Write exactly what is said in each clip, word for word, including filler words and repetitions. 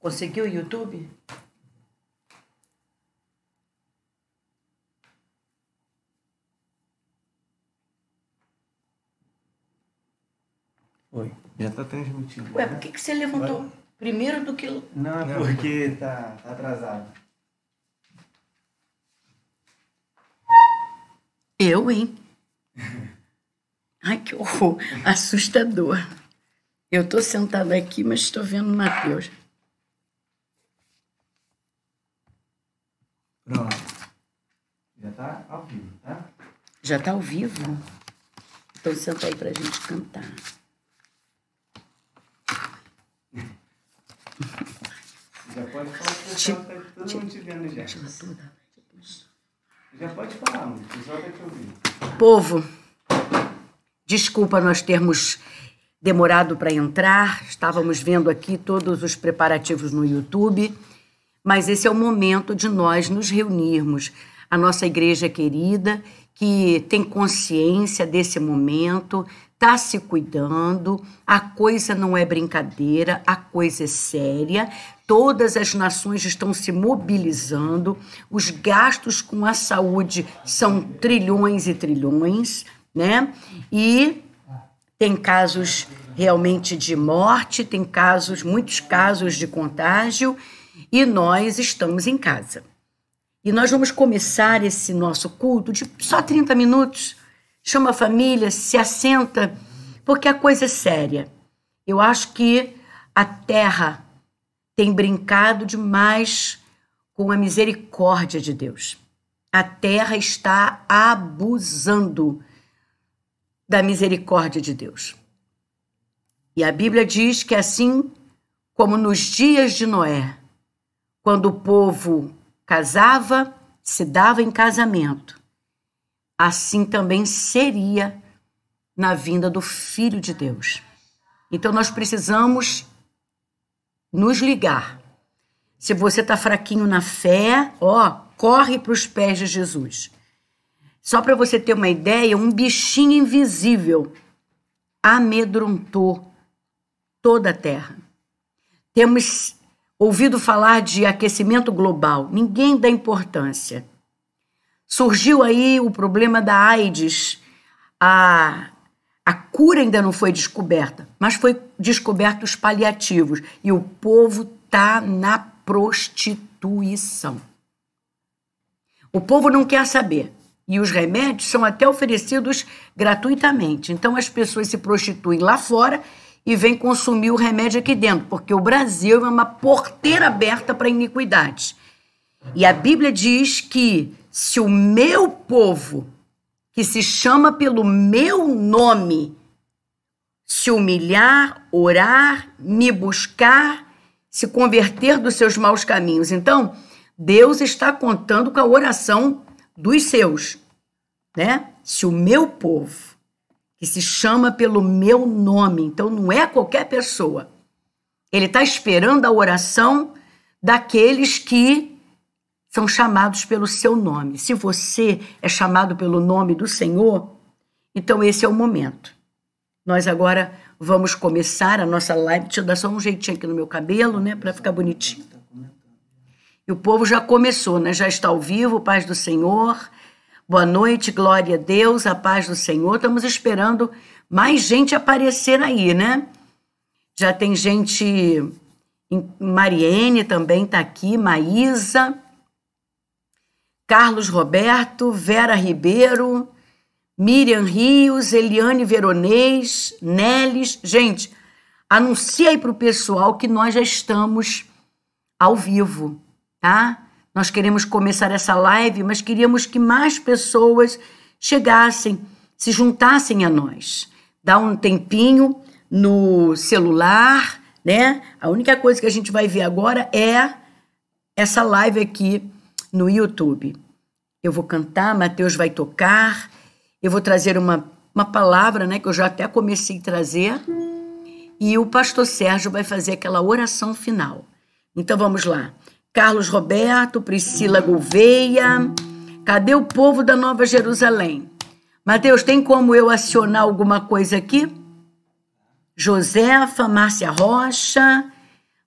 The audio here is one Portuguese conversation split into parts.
Conseguiu o YouTube? Oi, já tá transmitindo. Ué, né? por que, que você levantou Vai. primeiro do que... Não, é porque tá, tá atrasado. Eu, hein? Ai, que horror. Assustador. Eu tô sentada aqui, mas estou vendo o Matheus. Pronto. Já tá ao vivo, tá? Já tá ao vivo? Então senta aí pra gente cantar. Já pode falar que o pessoal tá todo mundo te vendo já. Já pode falar, mano. O pessoal tá te ouvindo. Povo, desculpa nós termos demorado para entrar. Estávamos vendo aqui todos os preparativos no YouTube. Mas esse é o momento de nós nos reunirmos. A nossa igreja querida, que tem consciência desse momento, está se cuidando, a coisa não é brincadeira, a coisa é séria, todas as nações estão se mobilizando, os gastos com a saúde são trilhões e trilhões, né? E tem casos realmente de morte, tem casos, muitos casos de contágio, e nós estamos em casa. E nós vamos começar esse nosso culto de só trinta minutos. Chama a família, se assenta, porque a coisa é séria. Eu acho que a terra tem brincado demais com a misericórdia de Deus. A terra está abusando da misericórdia de Deus. E a Bíblia diz que assim como nos dias de Noé, quando o povo casava, se dava em casamento, assim também seria na vinda do Filho de Deus. Então nós precisamos nos ligar. Se você está fraquinho na fé, ó, corre para os pés de Jesus. Só para você ter uma ideia, um bichinho invisível amedrontou toda a terra. Temos ouvido falar de aquecimento global, ninguém dá importância. Surgiu aí o problema da AIDS, a, a cura ainda não foi descoberta, mas foi descoberto os paliativos, e o povo está na prostituição. O povo não quer saber, e os remédios são até oferecidos gratuitamente, então as pessoas se prostituem lá fora e vem consumir o remédio aqui dentro, porque o Brasil é uma porteira aberta para iniquidades. E a Bíblia diz que se o meu povo, que se chama pelo meu nome, se humilhar, orar, me buscar, se converter dos seus maus caminhos. Então, Deus está contando com a oração dos seus, né? Se o meu povo, que se chama pelo meu nome, então não é qualquer pessoa. Ele está esperando a oração daqueles que são chamados pelo seu nome. Se você é chamado pelo nome do Senhor, então esse é o momento. Nós agora vamos começar a nossa live. Deixa eu dar só um jeitinho aqui no meu cabelo, né, para ficar bonitinho. E o povo já começou, né? Já está ao vivo, paz do Senhor. Boa noite, glória a Deus, a paz do Senhor. Estamos esperando mais gente aparecer aí, né? Já tem gente... Mariene também está aqui, Maísa, Carlos Roberto, Vera Ribeiro, Miriam Rios, Eliane Veronês, Nelis. Gente, anuncia aí para o pessoal que nós já estamos ao vivo, tá? Nós queremos começar essa live, mas queríamos que mais pessoas chegassem, se juntassem a nós. Dá um tempinho no celular, né? A única coisa que a gente vai ver agora é essa live aqui no YouTube. Eu vou cantar, Matheus vai tocar, eu vou trazer uma, uma palavra, né, que eu já até comecei a trazer, e o pastor Sérgio vai fazer aquela oração final. Então vamos lá. Carlos Roberto, Priscila Gouveia, cadê o povo da Nova Jerusalém? Matheus, tem como eu acionar alguma coisa aqui? Josefa, Márcia Rocha,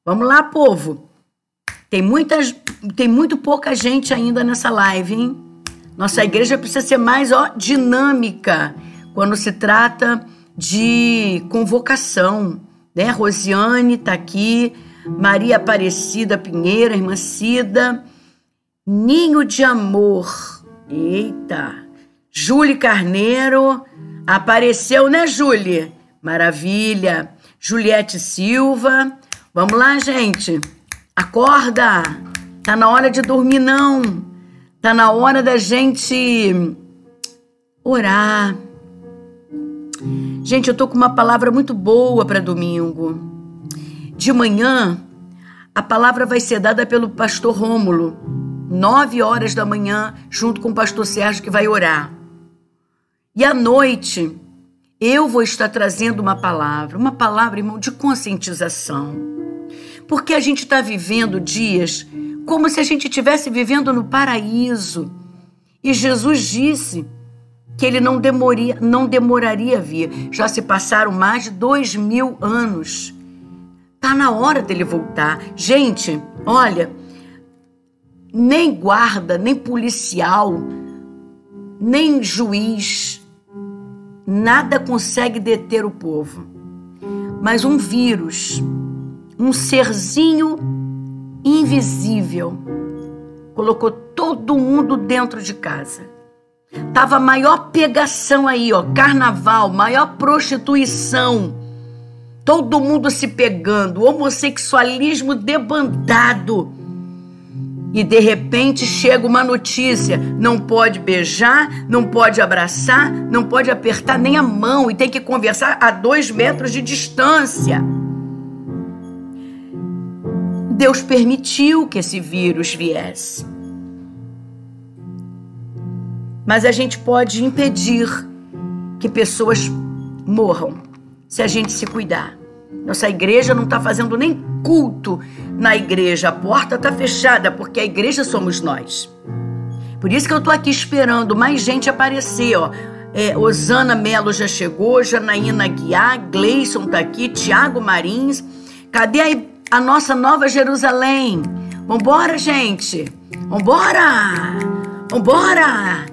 Vamos lá, povo. Tem, muitas, tem muito pouca gente ainda nessa live, hein? Nossa igreja precisa ser mais, ó, dinâmica quando se trata de convocação, né? Rosiane tá aqui, Maria Aparecida Pinheiro, irmã Cida, Ninho de Amor, eita, Júlia Carneiro, apareceu, né, Júlia? Maravilha. Juliette Silva, vamos lá, gente, acorda, tá na hora de dormir não, tá na hora da gente orar. Gente, eu tô com uma palavra muito boa para domingo. De manhã, a palavra vai ser dada pelo pastor Rômulo, nove horas da manhã, junto com o pastor Sérgio, que vai orar. E à noite, eu vou estar trazendo uma palavra, uma palavra, irmão, de conscientização. Porque a gente está vivendo dias como se a gente estivesse vivendo no paraíso. E Jesus disse que ele não, demoria, não demoraria a vir. Já se passaram mais de dois mil anos. Está na hora dele voltar. Gente, olha, nem guarda, nem policial, nem juiz, nada consegue deter o povo. Mas um vírus, um serzinho invisível, colocou todo mundo dentro de casa. Tava a maior pegação aí, ó, carnaval, maior prostituição, todo mundo se pegando, homossexualismo debandado. E de repente chega uma notícia, não pode beijar, não pode abraçar, não pode apertar nem a mão e tem que conversar a dois metros de distância. Deus permitiu que esse vírus viesse. Mas a gente pode impedir que pessoas morram se a gente se cuidar. Nossa igreja não está fazendo nem culto na igreja. A porta está fechada porque a igreja somos nós. Por isso que eu estou aqui esperando mais gente aparecer. Ó. É, Osana Melo já chegou, Janaína Guiar, Gleison está aqui, Tiago Marins. Cadê a, a nossa Nova Jerusalém? Vambora, gente! Vambora! Vambora!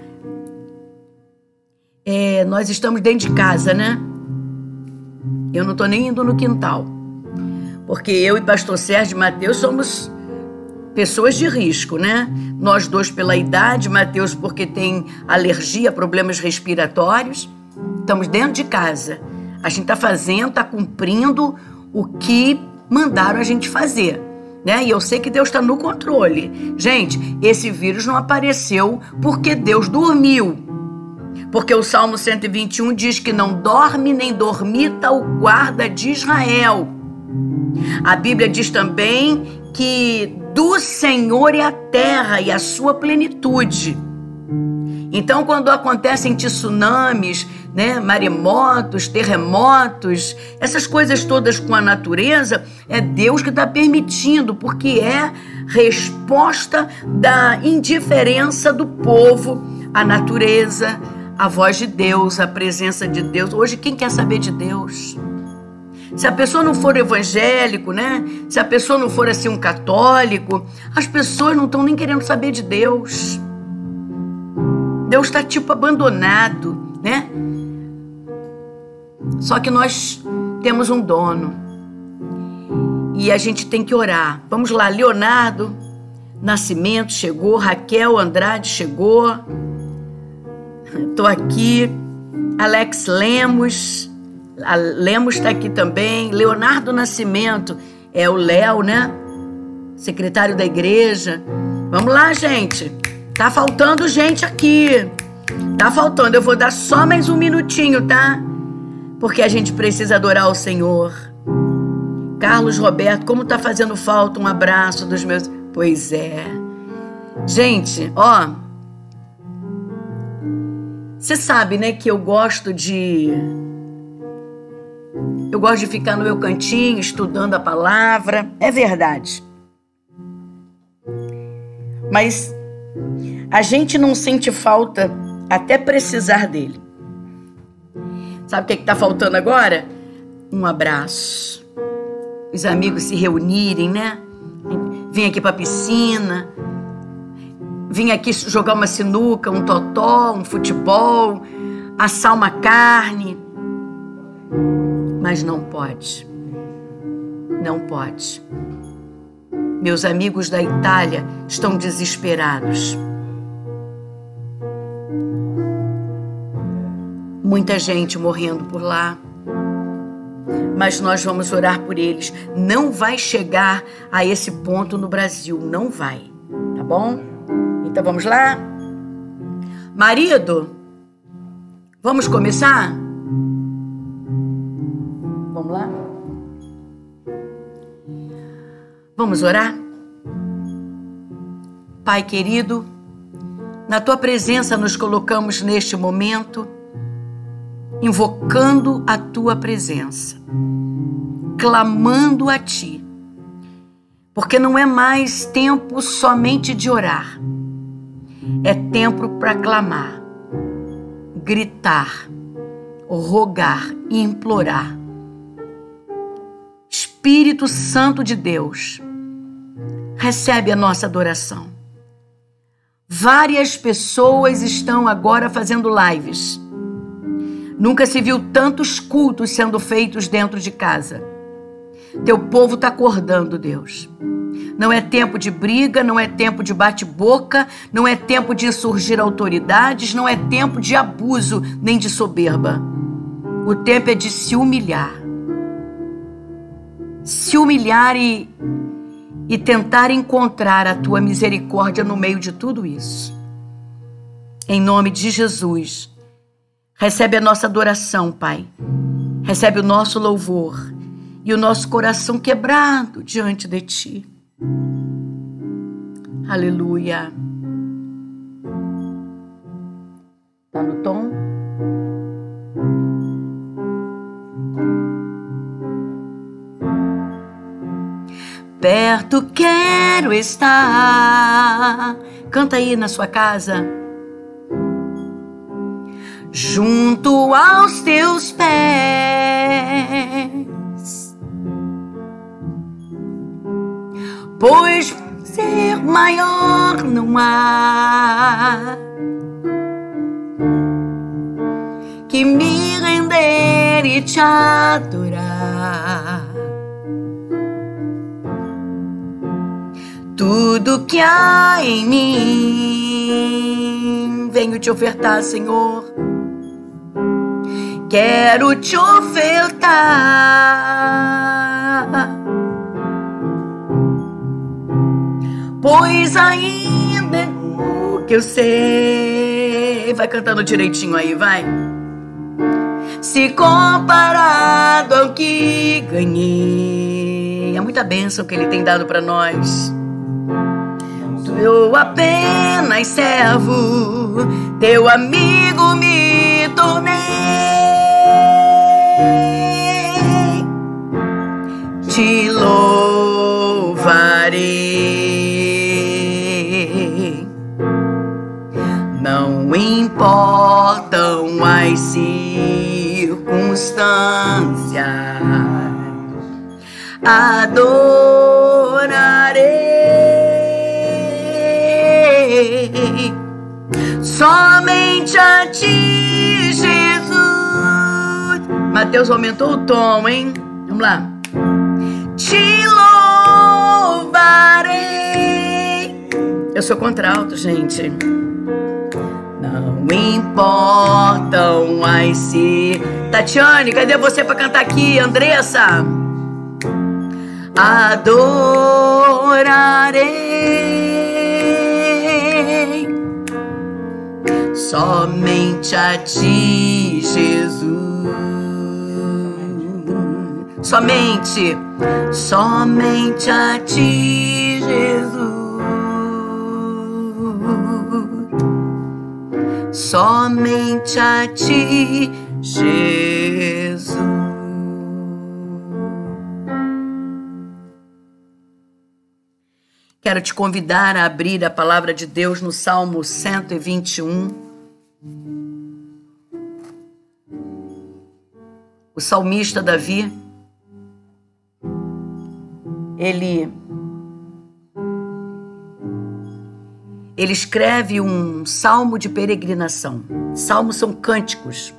É, nós estamos dentro de casa, né? Eu não estou nem indo no quintal. Porque eu e pastor Sérgio e Mateus somos pessoas de risco, né? Nós dois pela idade, Mateus porque tem alergia, problemas respiratórios. Estamos dentro de casa. A gente está fazendo, está cumprindo o que mandaram a gente fazer, né? E eu sei que Deus está no controle. Gente, esse vírus não apareceu porque Deus dormiu. Porque o Salmo cento e vinte e um diz que não dorme nem dormita o guarda de Israel. A Bíblia diz também que do Senhor é a terra e a sua plenitude. Então, quando acontecem tsunamis, né, maremotos, terremotos, essas coisas todas com a natureza, é Deus que está permitindo, porque é resposta da indiferença do povo à natureza, a voz de Deus, a presença de Deus. Hoje, quem quer saber de Deus? Se a pessoa não for evangélico, né? Se a pessoa não for assim um católico, as pessoas não estão nem querendo saber de Deus. Deus está tipo abandonado, né? Só que nós temos um dono e a gente tem que orar. Vamos lá, Leonardo Nascimento chegou, Raquel Andrade chegou. Estou aqui, Alex Lemos, a Lemos está aqui também, Leonardo Nascimento, é o Léo, né? Secretário da igreja. Vamos lá, gente, tá faltando gente aqui, tá faltando, eu vou dar só mais um minutinho, tá? Porque a gente precisa adorar o Senhor. Carlos Roberto, como tá fazendo falta um abraço dos meus... Pois é. Gente, ó... Você sabe, né, que eu gosto de... Eu gosto de ficar no meu cantinho, estudando a palavra. É verdade. Mas a gente não sente falta até precisar dele. Sabe o que está faltando agora? Um abraço. os amigos se reunirem, né? Vim aqui para a piscina, vim aqui jogar uma sinuca, um totó, um futebol, assar uma carne. Mas não pode. Não pode. Meus amigos da Itália estão desesperados. Muita gente morrendo por lá. Mas nós vamos orar por eles. Não vai chegar a esse ponto no Brasil. Não vai. Tá bom? Então vamos lá? Marido, vamos começar? Vamos lá? Vamos orar? Pai querido, na tua presença nos colocamos neste momento, invocando a tua presença, clamando a ti, porque não é mais tempo somente de orar, é tempo para clamar, gritar, rogar e implorar. Espírito Santo de Deus, recebe a nossa adoração. Várias pessoas estão agora fazendo lives. Nunca se viu tantos cultos sendo feitos dentro de casa. Teu povo está acordando, Deus. Não é tempo de briga, não é tempo de bate-boca, não é tempo de insurgir autoridades, não é tempo de abuso nem de soberba. O tempo é de se humilhar. Se humilhar e, e tentar encontrar a tua misericórdia no meio de tudo isso. Em nome de Jesus, recebe a nossa adoração, Pai. Recebe o nosso louvor e o nosso coração quebrado diante de Ti. Aleluia. Tá no tom? Perto quero estar. Canta aí na sua casa. Junto aos teus pés, pois ser maior não há que me render e te adorar. Tudo que há em mim venho te ofertar, Senhor. Quero te ofertar, pois ainda é o que eu sei. Vai cantando direitinho aí, vai. Se comparado ao que ganhei, é muita bênção que Ele tem dado para nós. Eu apenas servo, teu amigo me tornei. Te louvarei. Não importam as circunstâncias, adorarei somente a ti, Jesus. Mateus aumentou o tom, hein? Vamos lá. Te louvarei. Eu sou contralto, gente. Não importam as se... Tatiane, cadê você pra cantar aqui? Andressa? Adorarei somente a ti, Jesus. Somente, somente a ti, Jesus. Somente a ti, Jesus. Quero te convidar a abrir a palavra de Deus no Salmo cento e vinte e um. O salmista Davi ele, ele escreve um salmo de peregrinação. Salmos são cânticos.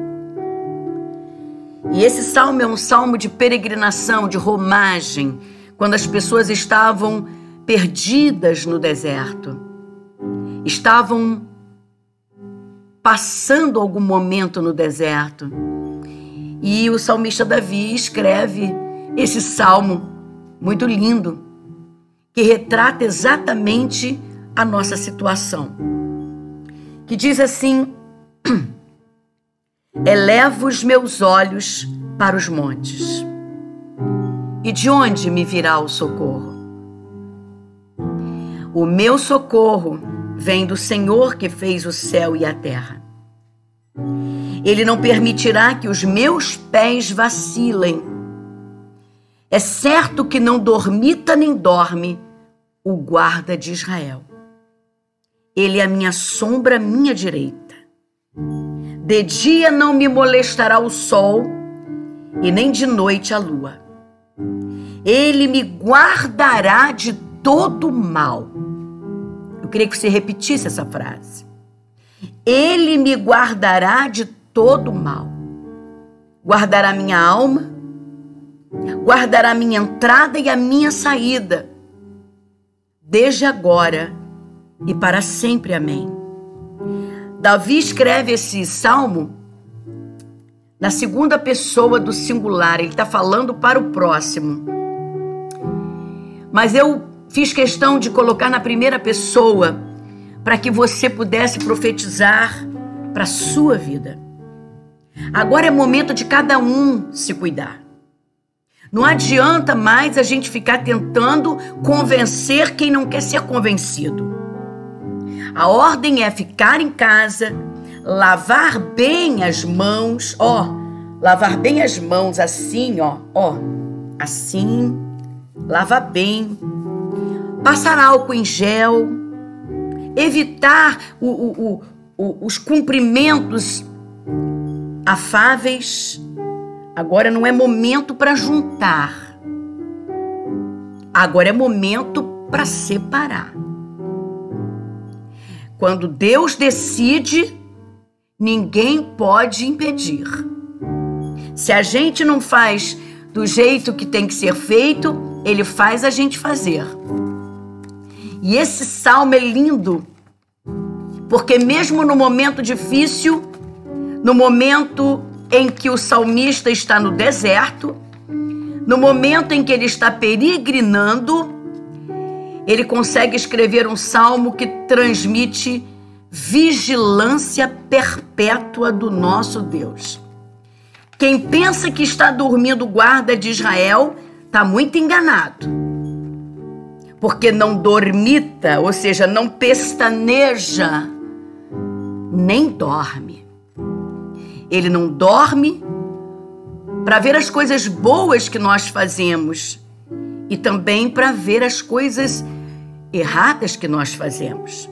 E esse salmo é um salmo de peregrinação, de romagem, quando as pessoas estavam perdidas no deserto, estavam passando algum momento no deserto. E o salmista Davi escreve esse salmo muito lindo, que retrata exatamente a nossa situação, que diz assim: elevo os meus olhos para os montes, e de onde me virá o socorro? O meu socorro vem do Senhor que fez o céu e a terra. Ele não permitirá que os meus pés vacilem. É certo que não dormita nem dorme o guarda de Israel. Ele é a minha sombra, à minha direita. De dia não me molestará o sol, e nem de noite a lua. Ele me guardará de todo mal. Eu queria que você repetisse essa frase. Ele me guardará de todo mal. Guardará minha alma, guardará minha entrada e a minha saída, desde agora e para sempre. Amém. Davi escreve esse salmo na segunda pessoa do singular. Ele está falando para o próximo. Mas eu fiz questão de colocar na primeira pessoa para que você pudesse profetizar para a sua vida. Agora é momento de cada um se cuidar. Não adianta mais a gente ficar tentando convencer quem não quer ser convencido. A ordem é ficar em casa, lavar bem as mãos, ó, lavar bem as mãos assim, ó, ó, assim, lava bem, passar álcool em gel, evitar o, o, o, o, os cumprimentos afáveis. Agora não é momento para juntar. Agora é momento para separar. Quando Deus decide, ninguém pode impedir. Se a gente não faz do jeito que tem que ser feito, Ele faz a gente fazer. E esse salmo é lindo, porque mesmo no momento difícil, no momento em que o salmista está no deserto, no momento em que ele está peregrinando, ele consegue escrever um salmo que transmite vigilância perpétua do nosso Deus. Quem pensa que está dormindo o guarda de Israel está muito enganado, porque não dormita, ou seja, não pestaneja, nem dorme. Ele não dorme para ver as coisas boas que nós fazemos e também para ver as coisas erradas que nós fazemos.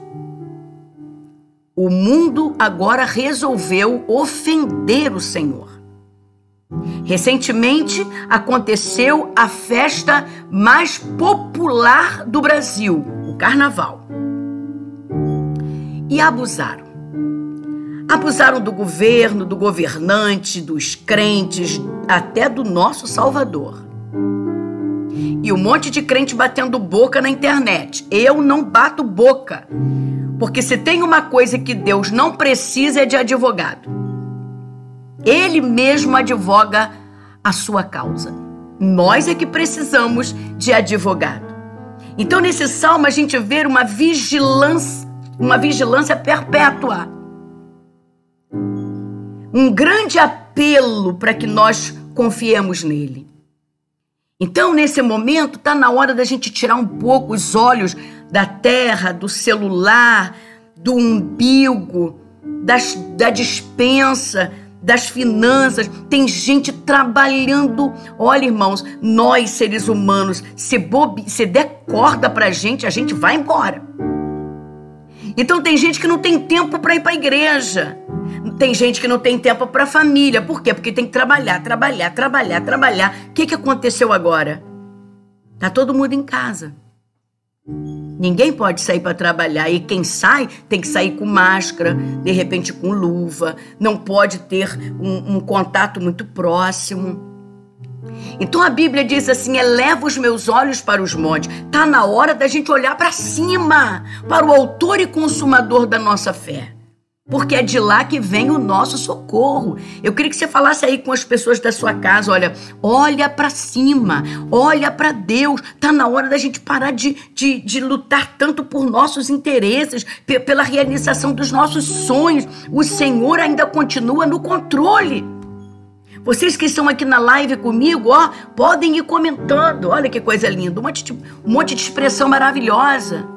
O mundo agora resolveu ofender o Senhor. Recentemente aconteceu a festa mais popular do Brasil, o Carnaval. E abusaram. Abusaram do governo, do governante, dos crentes, até do nosso Salvador. E um monte de crente batendo boca na internet. Eu não bato boca, porque se tem uma coisa que Deus não precisa é de advogado. Ele mesmo advoga a sua causa. Nós é que precisamos de advogado. Então, nesse salmo, a gente vê uma vigilância, uma vigilância perpétua. Um grande apelo para que nós confiemos nele. Então, nesse momento, está na hora da gente tirar um pouco os olhos da terra, do celular, do umbigo, das, da despensa, das finanças. Tem gente trabalhando. Olha, irmãos, nós, seres humanos, se, bobe, se der corda pra gente, a gente vai embora. Então, tem gente que não tem tempo para ir para a igreja. Tem gente que não tem tempo para a família. Por quê? Porque tem que trabalhar, trabalhar, trabalhar, trabalhar. O que, que aconteceu agora? Tá todo mundo em casa. Ninguém pode sair para trabalhar. E quem sai tem que sair com máscara, de repente com luva. Não pode ter um, um contato muito próximo. Então a Bíblia diz assim: eleva os meus olhos para os montes. Tá na hora da gente olhar para cima, para o autor e consumador da nossa fé. Porque é de lá que vem o nosso socorro. Eu queria que você falasse aí com as pessoas da sua casa: olha, olha para cima, olha para Deus. Tá na hora da gente parar de, de, de lutar tanto por nossos interesses, p- pela realização dos nossos sonhos. O Senhor ainda continua no controle. Vocês que estão aqui na live comigo, ó, podem ir comentando. Olha que coisa linda, um monte de, um monte de expressão maravilhosa.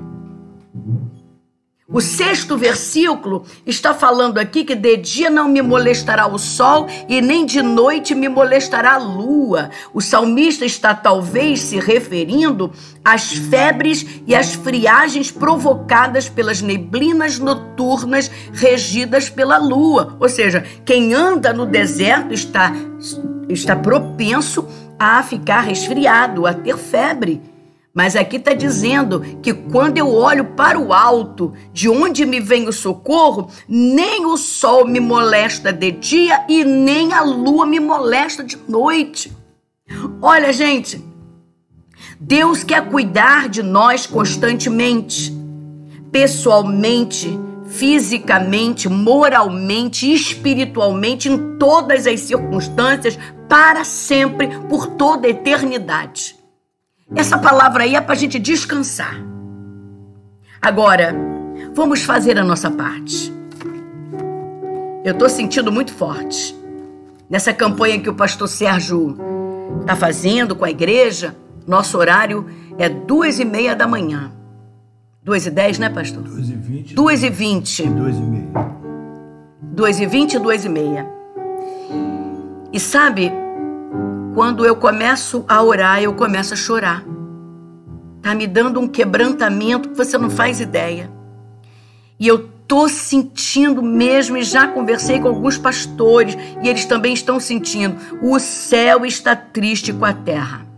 O sexto versículo está falando aqui que de dia não me molestará o sol e nem de noite me molestará a lua. O salmista está talvez se referindo às febres e às friagens provocadas pelas neblinas noturnas regidas pela lua. Ou seja, quem anda no deserto está, está propenso a ficar resfriado, a ter febre. Mas aqui está dizendo que quando eu olho para o alto, de onde me vem o socorro, nem o sol me molesta de dia e nem a lua me molesta de noite. Olha, gente, Deus quer cuidar de nós constantemente, pessoalmente, fisicamente, moralmente, espiritualmente, em todas as circunstâncias, para sempre, por toda a eternidade. Essa palavra aí é para a gente descansar. Agora, vamos fazer a nossa parte. Eu estou sentindo muito forte. Nessa campanha que o pastor Sérgio está fazendo com a igreja, nosso horário é duas e meia da manhã. Duas e dez, né, pastor? Duas e vinte. Duas e vinte. Duas e meia. Duas e vinte e duas e meia. E sabe... Quando eu começo a orar, eu começo a chorar. Tá me dando um quebrantamento que você não faz ideia. E eu tô sentindo mesmo, e já conversei com alguns pastores, e eles também estão sentindo. O céu está triste com a terra.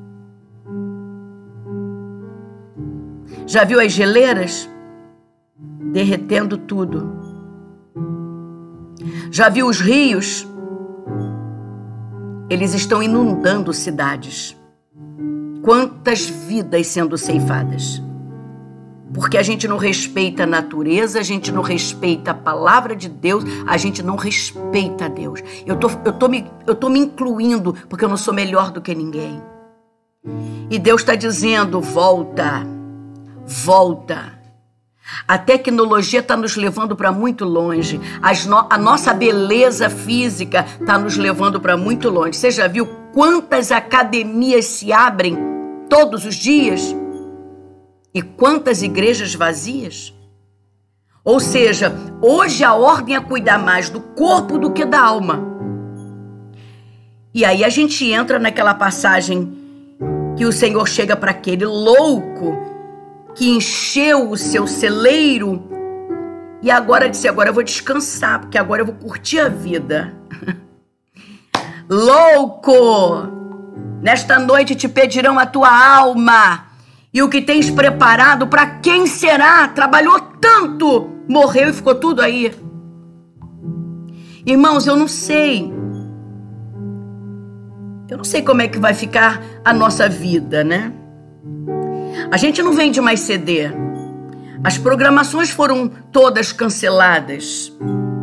Já viu as geleiras? Derretendo tudo. Já viu os rios? Eles estão inundando cidades. Quantas vidas sendo ceifadas? Porque a gente não respeita a natureza, a gente não respeita a palavra de Deus, a gente não respeita a Deus. Eu tô, eu tô, me, eu tô me incluindo porque eu não sou melhor do que ninguém. E Deus está dizendo: volta, volta. A tecnologia está nos levando para muito longe. As no- a nossa beleza física está nos levando para muito longe. Você já viu quantas academias se abrem todos os dias? E quantas igrejas vazias? Ou seja, hoje a ordem é cuidar mais do corpo do que da alma. E aí a gente entra naquela passagem que o Senhor chega para aquele louco que encheu o seu celeiro e agora disse: agora eu vou descansar, porque agora eu vou curtir a vida. Louco! Nesta noite te pedirão a tua alma, e o que tens preparado, para quem será? Trabalhou tanto, morreu e ficou tudo aí. Irmãos, eu não sei. Eu não sei como é que vai ficar a nossa vida, né? A gente não vende mais C D. As programações foram todas canceladas.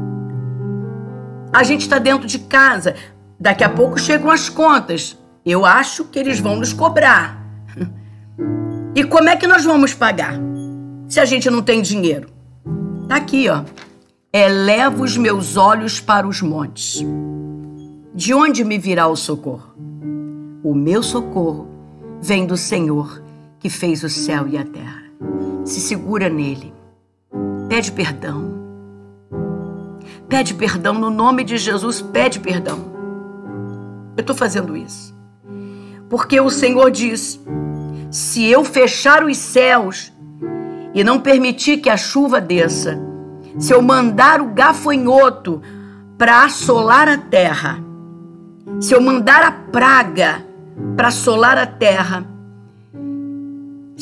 A gente está dentro de casa. Daqui a pouco chegam as contas. Eu acho que eles vão nos cobrar. E como é que nós vamos pagar se a gente não tem dinheiro? Tá aqui, ó. Eleva os meus olhos para os montes. De onde me virá o socorro? O meu socorro vem do Senhor, que fez o céu e a terra. Se segura nele. Pede perdão. Pede perdão no nome de Jesus. Pede perdão. Eu estou fazendo isso porque o Senhor diz: se eu fechar os céus e não permitir que a chuva desça, se eu mandar o gafanhoto para assolar a terra, se eu mandar a praga para assolar a terra,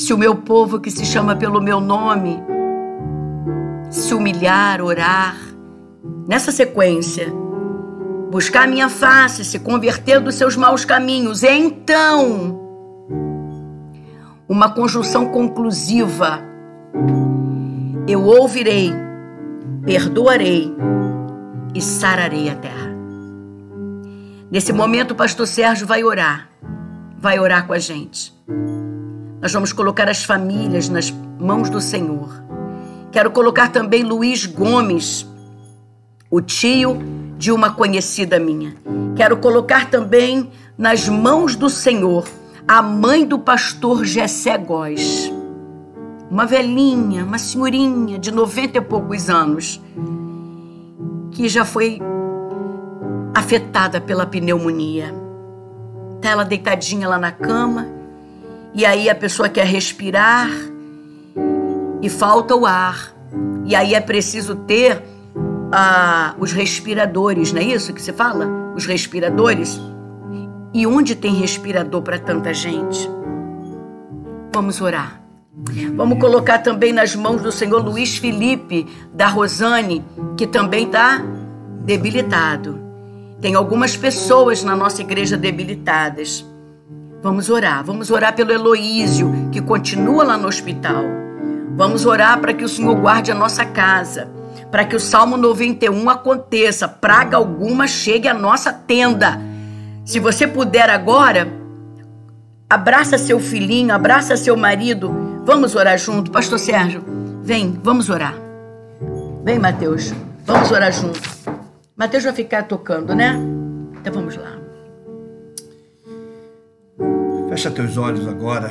Se o meu povo que se chama pelo meu nome se humilhar, orar, nessa sequência, buscar a minha face, se converter dos seus maus caminhos, então, uma conjunção conclusiva, eu ouvirei, perdoarei e sararei a terra. Nesse momento, o pastor Sérgio vai orar, vai orar com a gente. Nós vamos colocar as famílias nas mãos do Senhor. Quero colocar também Luiz Gomes, o tio de uma conhecida minha. Quero colocar também nas mãos do Senhor a mãe do pastor Gessé Góes. Uma velhinha, uma senhorinha de noventa e poucos anos, que já foi afetada pela pneumonia. Está ela deitadinha lá na cama, e aí a pessoa quer respirar e falta o ar. E aí é preciso ter ah, os respiradores, não é isso que se fala? Os respiradores. E onde tem respirador para tanta gente? Vamos orar. Vamos colocar também nas mãos do Senhor Luiz Felipe, da Rosane, que também está debilitado. Tem algumas pessoas na nossa igreja debilitadas. Vamos orar. Vamos orar pelo Heloísio, que continua lá no hospital. Vamos orar para que o Senhor guarde a nossa casa, para que o Salmo noventa e um aconteça, praga alguma chegue à nossa tenda. Se você puder agora, abraça seu filhinho, abraça seu marido. Vamos orar junto. Pastor Sérgio, vem, vamos orar. Vem, Mateus, vamos orar junto. Mateus vai ficar tocando, né? Então vamos lá. Fecha teus olhos agora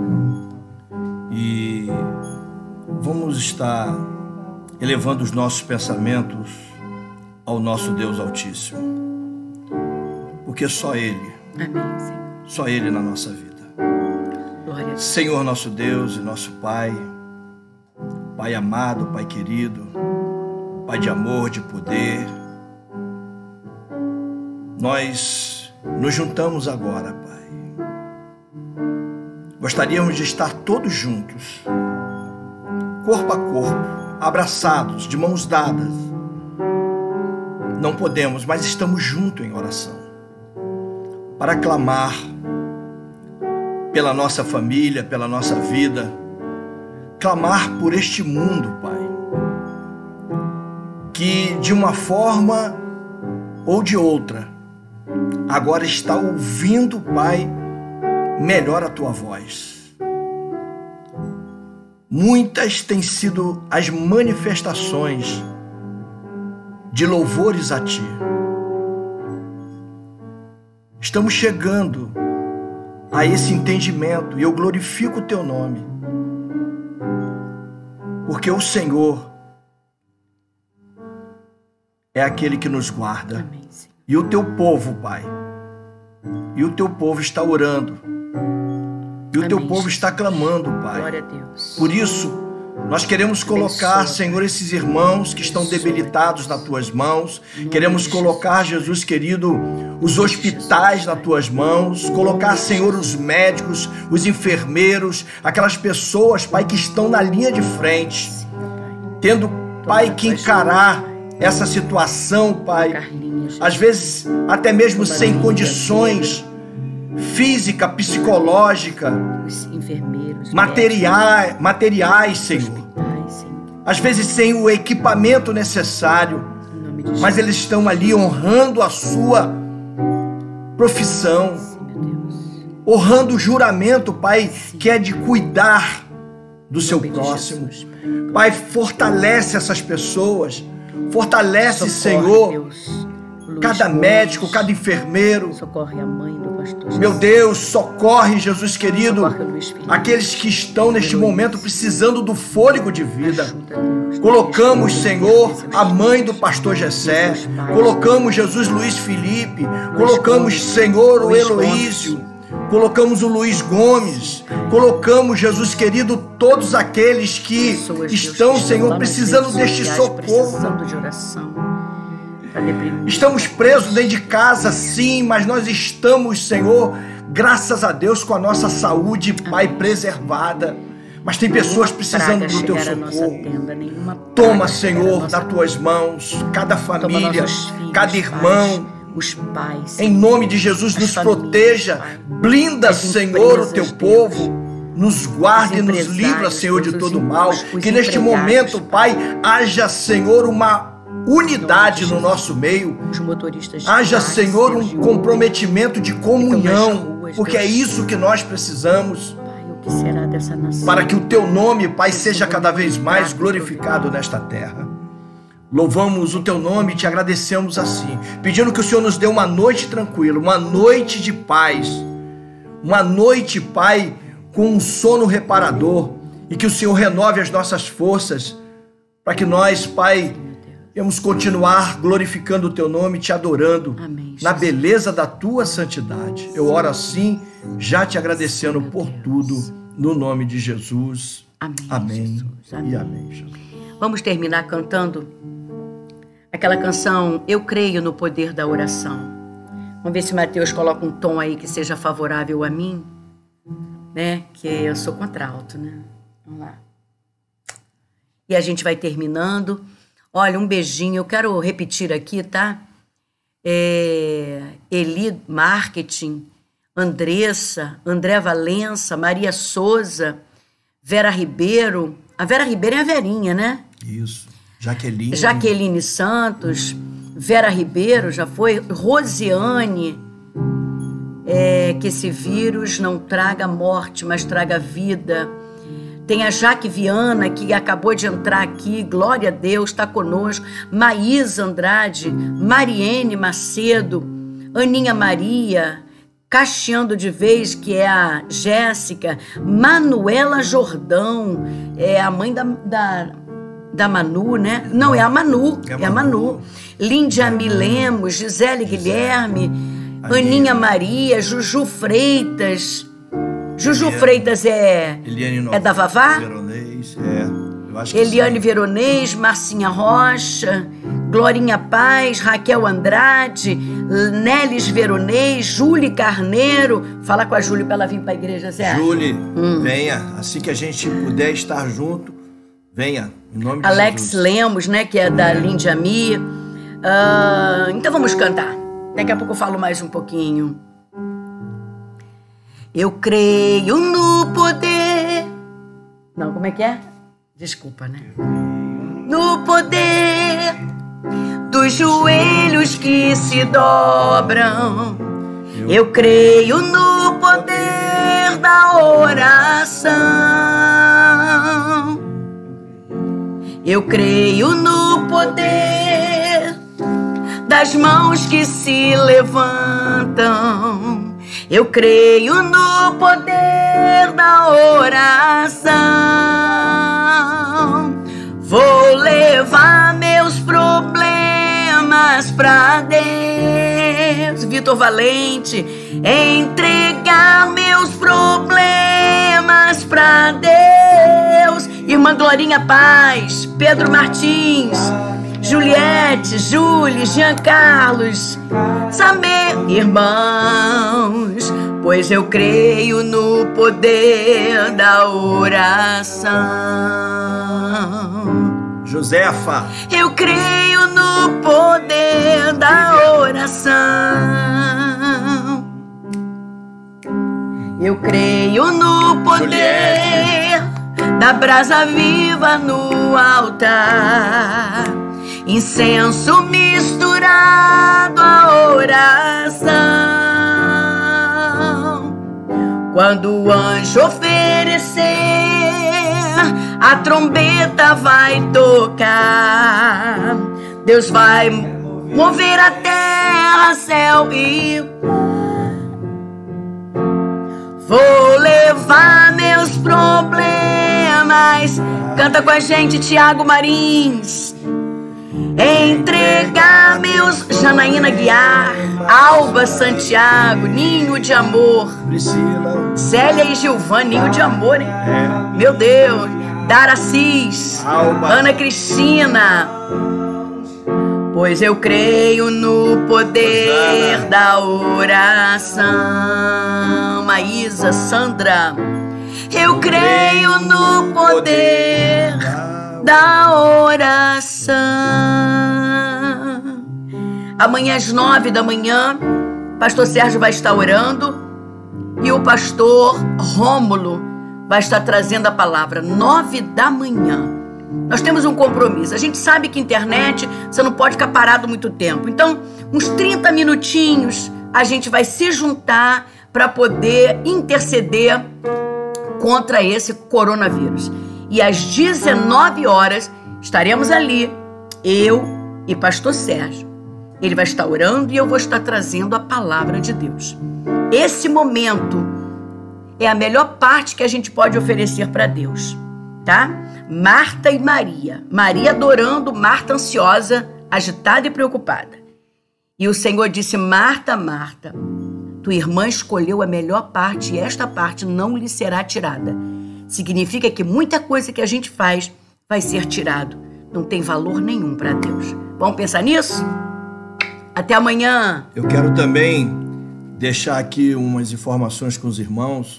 e vamos estar elevando os nossos pensamentos ao nosso Deus Altíssimo, porque só Ele, Amém, Senhor. Só Ele na nossa vida. Glória a Deus. Senhor nosso Deus e nosso Pai, Pai amado, Pai querido, Pai de amor, de poder, nós nos juntamos agora, Pai. Gostaríamos de estar todos juntos, corpo a corpo, abraçados, de mãos dadas. Não podemos, mas estamos juntos em oração, para clamar pela nossa família, pela nossa vida, clamar por este mundo, Pai, que de uma forma ou de outra, agora está ouvindo, Pai, melhor a Tua voz. Muitas têm sido as manifestações de louvores a Ti. Estamos chegando a esse entendimento e eu glorifico o Teu nome, porque o Senhor é aquele que nos guarda. Amém, Senhor. E o Teu povo, Pai, e o Teu povo está orando, e o Amém, Teu povo Jesus. está clamando, Pai. Glória a Deus. Por isso, nós queremos colocar, Abençoa, Senhor, esses irmãos que estão Abençoa, debilitados nas Tuas mãos. Queremos colocar, Jesus querido, os hospitais nas Tuas mãos. Colocar, Senhor, os médicos, os enfermeiros, aquelas pessoas, Pai, que estão na linha de frente, tendo, Pai, que encarar essa situação, Pai, às vezes até mesmo sem condições física, psicológica, Os enfermeiros, materiais, materiais, Senhor. hospitais, Senhor. Às vezes sem o equipamento necessário, Em nome de mas eles estão ali honrando a sua profissão, Jesus, meu Deus. honrando o juramento, Pai, que é de cuidar do seu Em nome de próximo. Jesus, Pai, fortalece essas pessoas, fortalece, Socorre, Senhor, Deus, Luiz cada Gomes. médico, cada enfermeiro. Socorre a mãe do pastor Meu Jesus. Deus, socorre, Jesus querido, Socorre o Luiz Felipe. aqueles que estão neste momento precisando do fôlego de vida. Ajuda, Deus. Colocamos, Deus, Senhor, Deus, a mãe do pastor Gessé. Deus, Pai. Colocamos Jesus Luiz Felipe. Colocamos, Senhor, o Luiz Heloísio. Gomes. Colocamos o Luiz Gomes. Colocamos, Jesus querido, todos aqueles que Pessoas, Deus, estão, que Senhor, lá nas precisando redes deste sociais, socorro. Precisando de oração. Tá deprimido. Estamos presos dentro de casa, sim, mas nós estamos, Senhor, graças a Deus, com a nossa saúde, Pai, preservada. Mas tem pessoas precisando do teu socorro. Toma, Senhor, das tuas mãos, cada família, cada irmão. Os pais. Em nome de Jesus, nos proteja. Blinda, Senhor, o teu povo. Nos guarde e nos livra, Senhor, de todo mal. Que neste momento, Pai, haja, Senhor, uma unidade no nosso meio. Haja, Senhor, um comprometimento de comunhão, porque é isso que nós precisamos. Para que o teu nome, Pai, seja cada vez mais glorificado nesta terra. Louvamos o teu nome e te agradecemos assim, pedindo que o Senhor nos dê uma noite tranquila, uma noite de paz, uma noite, Pai, com um sono reparador, e que o Senhor renove as nossas forças, para que nós, Pai, vamos continuar glorificando o teu nome, te adorando. Amém, na beleza da tua santidade. Eu oro assim, já te agradecendo por tudo, no nome de Jesus. Amém, amém, Jesus. Amém. E amém, Jesus. Vamos terminar cantando aquela canção Eu Creio no Poder da Oração. Vamos ver se Mateus coloca um tom aí que seja favorável a mim, né? Que eu sou contralto, né? Vamos lá. E a gente vai terminando. Olha, um beijinho. Eu quero repetir aqui, tá? É, Eli Marketing, Andressa, André Valença, Maria Souza, Vera Ribeiro. A Vera Ribeiro é a Verinha, né? Isso. Jaqueline. Jaqueline Santos, Vera Ribeiro, já foi. Rosiane. É, que esse vírus não traga morte, mas traga vida. Tem a Jaque Viana, que acabou de entrar aqui, glória a Deus, está conosco. Maísa Andrade, Mariene Macedo, Aninha Maria, Cacheando de Vez, que é a Jéssica, Manuela Jordão, é a mãe da, da, da Manu, né? Não, é a Manu, é a Manu. É a Manu. Líndia Milemos, Gisele Guilherme, Aninha Maria, Juju Freitas. Juju Eliane, Freitas é, é da Vavá? Veronês, é. Eu acho que Eliane sim. Veronês, Marcinha Rocha, Glorinha Paz, Raquel Andrade, Nélis Veronês, Júlia Carneiro. Fala com a Júlia para ela vir para a igreja, Zé. Júlia, hum. venha. Assim que a gente puder estar junto, venha. Em nome de Alex Jesus. Lemos, né, que é da é. Lindia Mi. Uh, então vamos cantar. Daqui a pouco eu falo mais um pouquinho. Eu creio no poder... Não, como é que é? Desculpa, né? No poder dos joelhos que se dobram. Eu creio no poder da oração. Eu creio no poder das mãos que se levantam. Eu creio no poder da oração. Vou levar meus problemas pra Deus. Vitor Valente, entregar meus problemas pra Deus. Irmã Glorinha Paz, Pedro Martins, Juliette, Júlia, Jean Carlos, Samir, irmãos, pois eu creio no poder da oração. Josefa, eu creio no poder da oração. Eu creio no poder Juliette. Da brasa viva no altar. Incenso misturado à oração. Quando o anjo oferecer, a trombeta vai tocar. Deus vai mover a terra, céu e... Vou levar meus problemas. Canta com a gente, Tiago Marins. Entregar meus... Janaína Guiar, Alba Santiago, Ninho de Amor, Priscila, Célia e Gilvana, Ninho de Amor, hein? É. Meu Deus. Dara Cis, Alba, Ana Cristina, Pois eu creio no poder da oração. Maísa, Sandra. Eu creio no poder da oração. Amanhã às nove da manhã, pastor Sérgio vai estar orando e o pastor Rômulo vai estar trazendo a palavra. Nove da manhã. Nós temos um compromisso. A gente sabe que internet, você não pode ficar parado muito tempo. Então, uns trinta minutinhos, a gente vai se juntar para poder interceder contra esse coronavírus. E às dezenove horas, estaremos ali, eu e pastor Sérgio. Ele vai estar orando e eu vou estar trazendo a palavra de Deus. Esse momento é a melhor parte que a gente pode oferecer para Deus, tá? Marta e Maria. Maria adorando, Marta ansiosa, agitada e preocupada. E o Senhor disse: Marta, Marta, tua irmã escolheu a melhor parte e esta parte não lhe será tirada. Significa que muita coisa que a gente faz vai ser tirado. Não tem valor nenhum para Deus. Vamos pensar nisso? Até amanhã. Eu quero também deixar aqui umas informações com os irmãos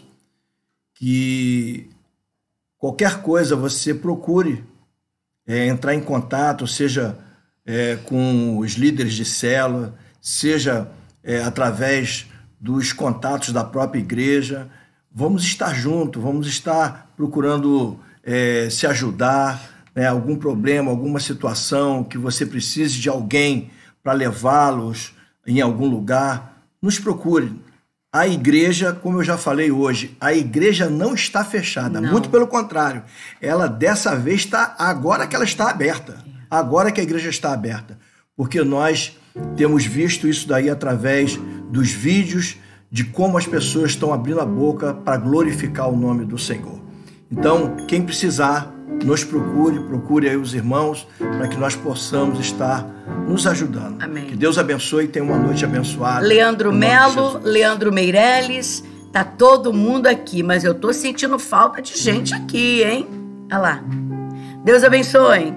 que qualquer coisa você procure é, entrar em contato, seja é, com os líderes de célula, seja é, através dos contatos da própria igreja. Vamos estar juntos, vamos estar procurando é, se ajudar, né, algum problema, alguma situação que você precise de alguém para levá-los em algum lugar, nos procure. A igreja, como eu já falei hoje, a igreja não está fechada, não. Muito pelo contrário. Ela dessa vez está, agora que ela está aberta, agora que a igreja está aberta, porque nós temos visto isso daí através dos vídeos de como as pessoas estão abrindo a boca para glorificar o nome do Senhor. Então, quem precisar, nos procure, procure aí os irmãos, para que nós possamos estar nos ajudando. Amém. Que Deus abençoe e tenha uma noite abençoada. Leandro Melo, Leandro Meirelles, tá todo mundo aqui, mas eu tô sentindo falta de gente aqui, hein? Olha lá. Deus abençoe.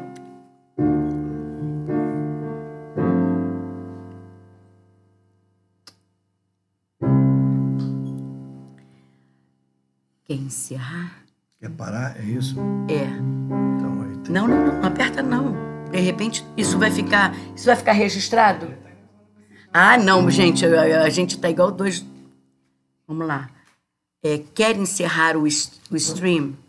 Quer encerrar? Quer parar? É isso? É. Então, aí tem... Não, não, não, não aperta não. De repente isso vai ficar, isso vai ficar registrado? Ah, não, gente, a, a gente tá igual dois. Vamos lá. É, quer encerrar o, o stream?